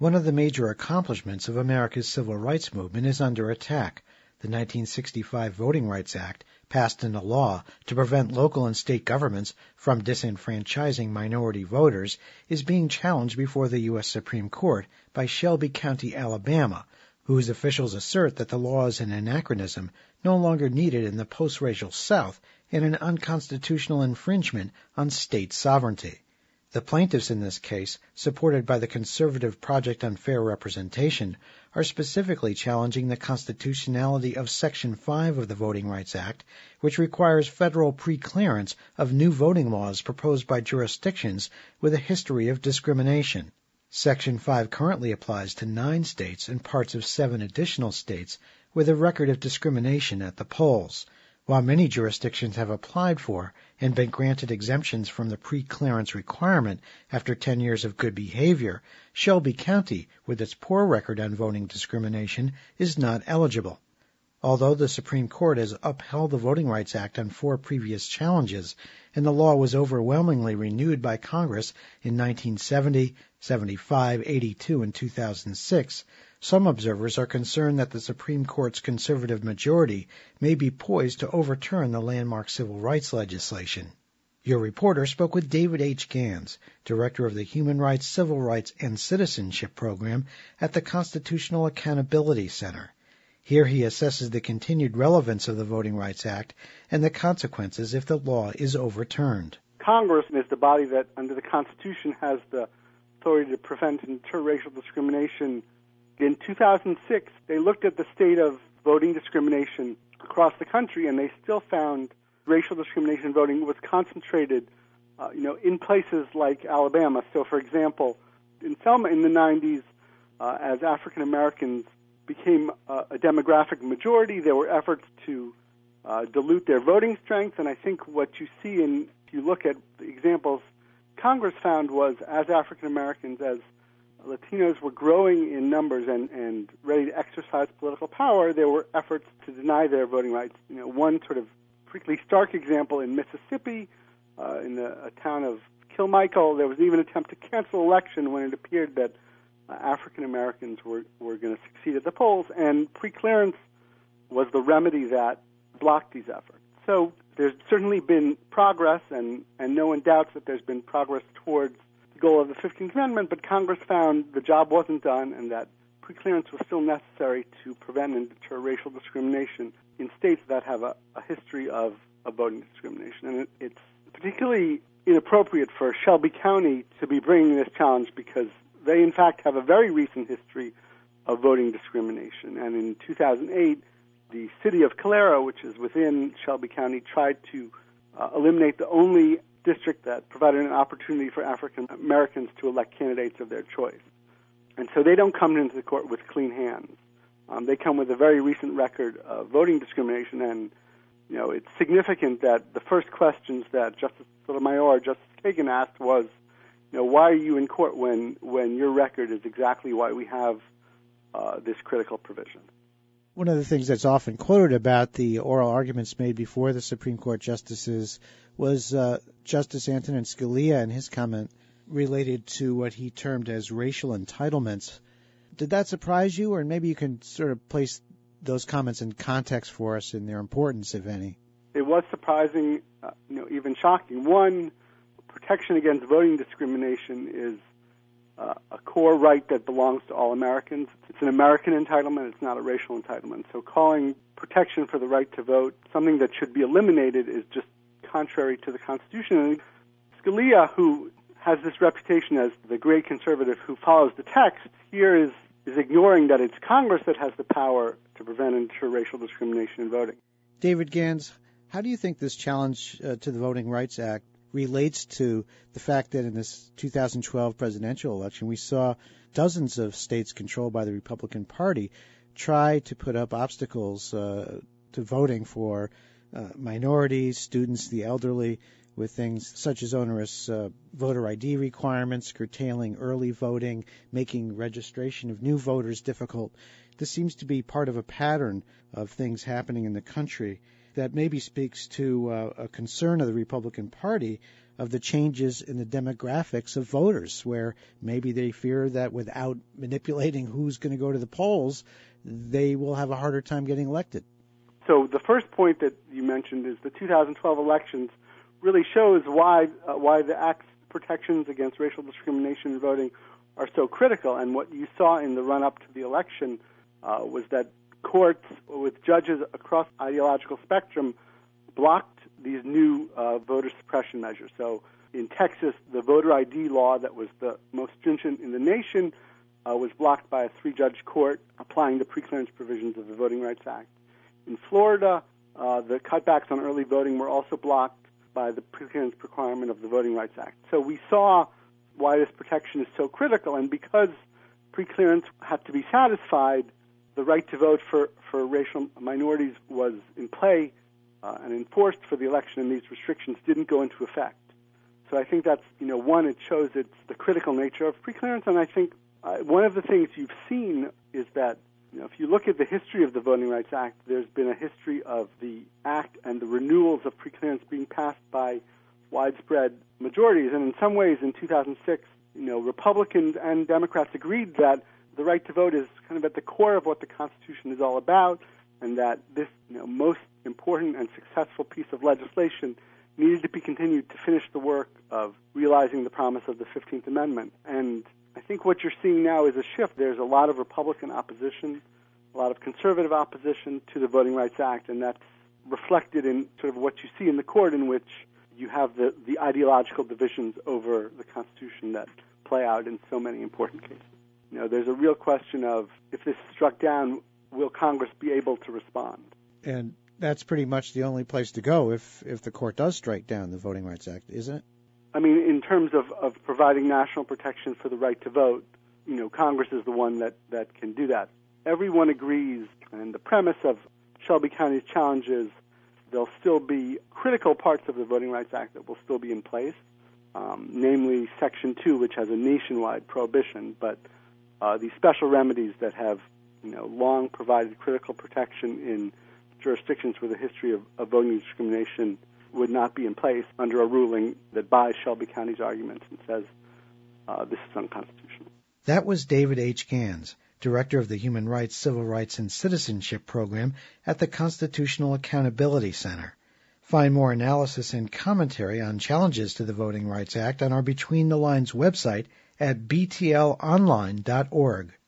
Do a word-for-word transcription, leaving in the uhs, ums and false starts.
One of the major accomplishments of America's civil rights movement is under attack. The nineteen sixty-five Voting Rights Act, passed into law to prevent local and state governments from disenfranchising minority voters, is being challenged before the U S Supreme Court by Shelby County, Alabama, whose officials assert that the law is an anachronism no longer needed in the post-racial South and an unconstitutional infringement on state sovereignty. The plaintiffs in this case, supported by the conservative Project on Fair Representation, are specifically challenging the constitutionality of Section five of the Voting Rights Act, which requires federal preclearance of new voting laws proposed by jurisdictions with a history of discrimination. Section five currently applies to nine states and parts of seven additional states with a record of discrimination at the polls. While many jurisdictions have applied for and been granted exemptions from the pre-clearance requirement after ten years of good behavior, Shelby County, with its poor record on voting discrimination, is not eligible. Although the Supreme Court has upheld the Voting Rights Act on four previous challenges, and the law was overwhelmingly renewed by Congress in nineteen seventy, seventy-five, eighty-two, and two thousand six, some observers are concerned that the Supreme Court's conservative majority may be poised to overturn the landmark civil rights legislation. Your reporter spoke with David H. Gans, director of the Human Rights, Civil Rights, and Citizenship Program at the Constitutional Accountability Center. Here he assesses the continued relevance of the Voting Rights Act and the consequences if the law is overturned. Congress is the body that, under the Constitution, has the authority to prevent and deter racial discrimination. In two thousand six, they looked at the state of voting discrimination across the country, and they still found racial discrimination in voting was concentrated, uh, you know, in places like Alabama. So, for example, in Selma in the nineties, uh, as African Americans became uh, a demographic majority, there were efforts to uh, dilute their voting strength. And I think what you see in, if you look at the examples Congress found was, as African Americans, as Latinos were growing in numbers and, and ready to exercise political power, there were efforts to deny their voting rights. You know, one sort of particularly stark example in Mississippi, uh, in the a town of Kilmichael, there was even an attempt to cancel election when it appeared that uh, African Americans were, were going to succeed at the polls, and preclearance was the remedy that blocked these efforts. So there's certainly been progress, and, and no one doubts that there's been progress towards the goal of the fifteenth Amendment, but Congress found the job wasn't done and that preclearance was still necessary to prevent and deter racial discrimination in states that have a, a history of, of voting discrimination. And it, it's particularly inappropriate for Shelby County to be bringing this challenge because they, in fact, have a very recent history of voting discrimination. And in two thousand eight, the city of Calera, which is within Shelby County, tried to uh, eliminate the only district that provided an opportunity for African Americans to elect candidates of their choice. And so they don't come into the court with clean hands. Um, they come with a very recent record of voting discrimination, and you know it's significant that the first questions that Justice Sotomayor, Justice Kagan asked was, you know, why are you in court when when your record is exactly why we have uh, this critical provision? One of the things that's often quoted about the oral arguments made before the Supreme Court justices was uh, Justice Antonin Scalia and his comment related to what he termed as racial entitlements. Did that surprise you, or maybe you can sort of place those comments in context for us and their importance, if any? It was surprising, uh, you know, even shocking. One, protection against voting discrimination is uh, a core right that belongs to all Americans. It's an American entitlement. It's not a racial entitlement. So calling protection for the right to vote something that should be eliminated is just contrary to the Constitution. And Scalia, who has this reputation as the great conservative who follows the text, here is, is ignoring that it's Congress that has the power to prevent and deter racial discrimination in voting. David Gans, how do you think this challenge uh, to the Voting Rights Act relates to the fact that in this two thousand twelve presidential election we saw dozens of states controlled by the Republican Party try to put up obstacles uh, to voting for uh, minorities, students, the elderly, with things such as onerous uh, voter I D requirements, curtailing early voting, making registration of new voters difficult? This seems to be part of a pattern of things happening in the country that maybe speaks to uh, a concern of the Republican Party of the changes in the demographics of voters, where maybe they fear that without manipulating who's going to go to the polls, they will have a harder time getting elected. So the first point that you mentioned is the two thousand twelve elections really shows why uh, why the Act's protections against racial discrimination in voting are so critical. And what you saw in the run-up to the election uh, was that courts, with judges across ideological spectrum, blocked these new uh, voter suppression measures. So in Texas, the voter I D law that was the most stringent in the nation uh, was blocked by a three-judge court applying the preclearance provisions of the Voting Rights Act. In Florida, uh, the cutbacks on early voting were also blocked by the preclearance requirement of the Voting Rights Act. So we saw why this protection is so critical, and because preclearance had to be satisfied, the right to vote for, for racial minorities was in play uh, and enforced for the election, and these restrictions didn't go into effect. So I think that's, you know, one, it shows it's the critical nature of preclearance, and I think uh, one of the things you've seen is that, you know, if you look at the history of the Voting Rights Act, there's been a history of the Act and the renewals of preclearance being passed by widespread majorities, and in some ways in two thousand six, you know, Republicans and Democrats agreed that the right to vote is kind of at the core of what the Constitution is all about, and that this, you know, most important and successful piece of legislation needed to be continued to finish the work of realizing the promise of the fifteenth Amendment. And I think what you're seeing now is a shift. There's a lot of Republican opposition, a lot of conservative opposition to the Voting Rights Act, and that's reflected in sort of what you see in the court, in which you have the, the ideological divisions over the Constitution that play out in so many important cases. You know, there's a real question of, if this is struck down, will Congress be able to respond? And that's pretty much the only place to go if, if the court does strike down the Voting Rights Act, isn't it? I mean, in terms of, of providing national protection for the right to vote, you know, Congress is the one that, that can do that. Everyone agrees, and the premise of Shelby County's challenges, there'll still be critical parts of the Voting Rights Act that will still be in place, um, namely Section two, which has a nationwide prohibition, but uh, these special remedies that have, you know, long provided critical protection in jurisdictions with a history of, of voting discrimination would not be in place under a ruling that buys Shelby County's arguments and says uh, this is unconstitutional. That was David H. Gans, Director of the Human Rights, Civil Rights, and Citizenship Program at the Constitutional Accountability Center. Find more analysis and commentary on challenges to the Voting Rights Act on our Between the Lines website at b t l online dot org.